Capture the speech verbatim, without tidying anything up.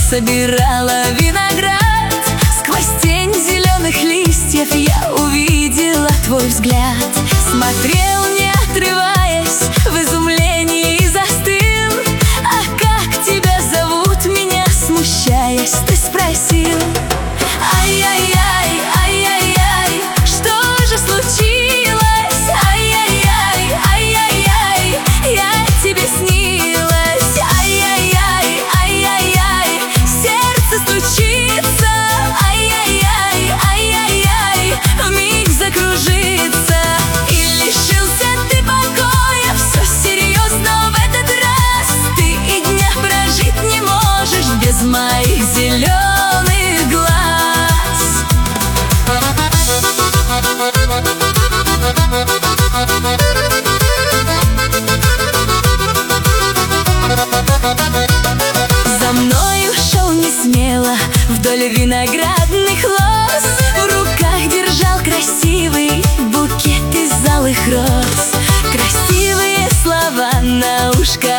собирала виноград. Сквозь тень зеленых листьев я увидела твой взгляд. Смотрел, не отрываясь, в изумлении и застыл. А как тебя зовут, меня смущаясь, ты спросил. Ай-яй-яй, ай-яй-яй, что же случилось? Ай-яй-яй, ай-яй-яй, я тебе снилась. Ай-яй-яй, ай-яй-яй, сердце стучится. Ай-яй-яй, ай-яй-яй, вмиг закружится. И лишился ты покоя, все серьезно в этот раз. Ты и дня прожить не можешь без моих зеленых глаз. За мною шел несмело вдоль виноградных лоз. В руках держал красивый букет из алых роз. Красивые слова на ушко